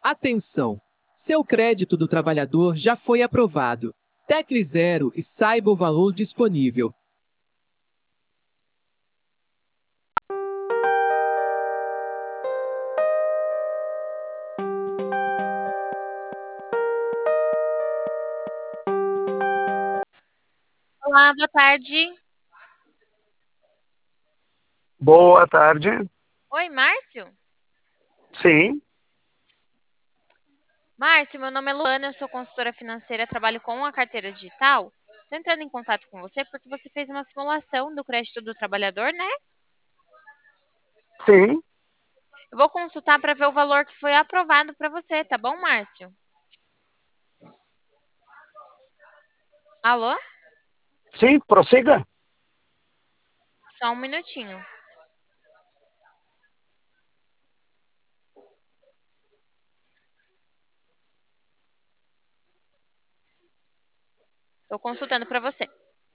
Atenção! Seu crédito do trabalhador já foi aprovado. Tecle 0 e saiba o valor disponível. Olá, boa tarde. Boa tarde. Oi, Márcio? Sim, Márcio, meu nome é Luana, eu sou consultora financeira, trabalho com a carteira digital. Estou entrando em contato com você porque você fez uma simulação do crédito do trabalhador, né? sim. Eu vou consultar para ver o valor que foi aprovado para você, tá bom, Márcio? Alô? Sim, prossiga. Só um minutinho. Estou consultando para você.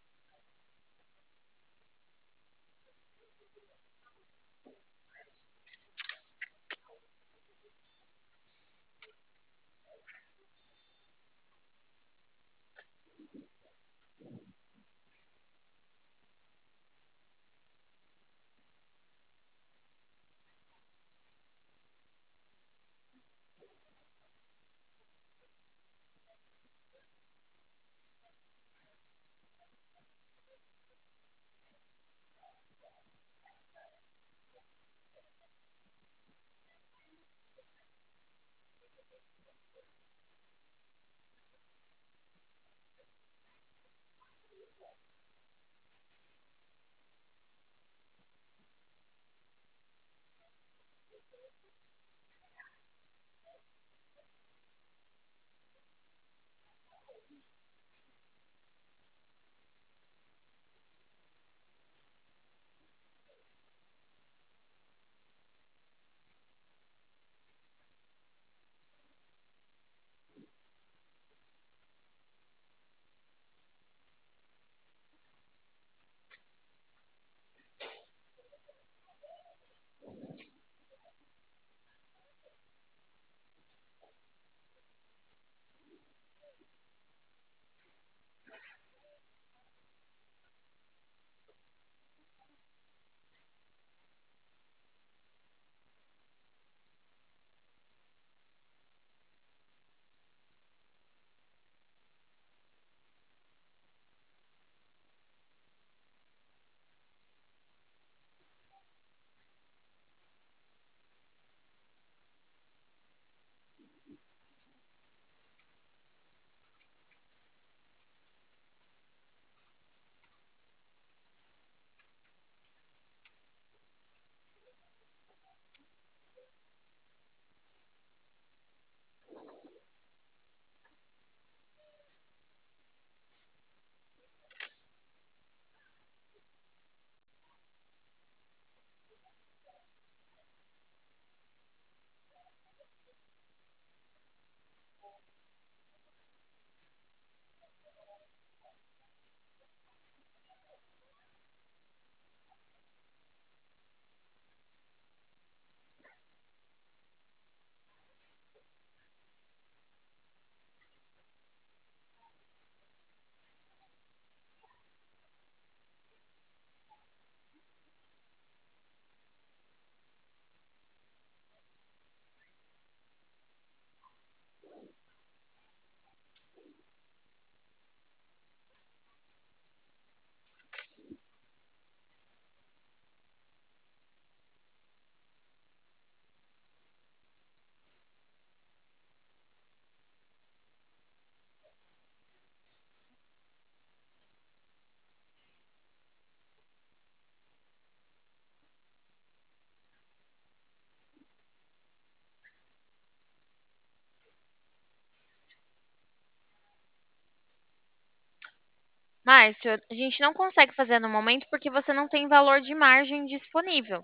Márcio, a gente não consegue fazer no momento porque você não tem valor de margem disponível.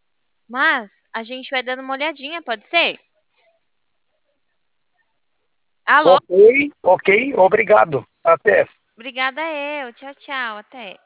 Mas a gente vai dando uma olhadinha, pode ser? Alô? Ok, ok, obrigado. Até. Obrigada eu. Tchau, tchau. Até.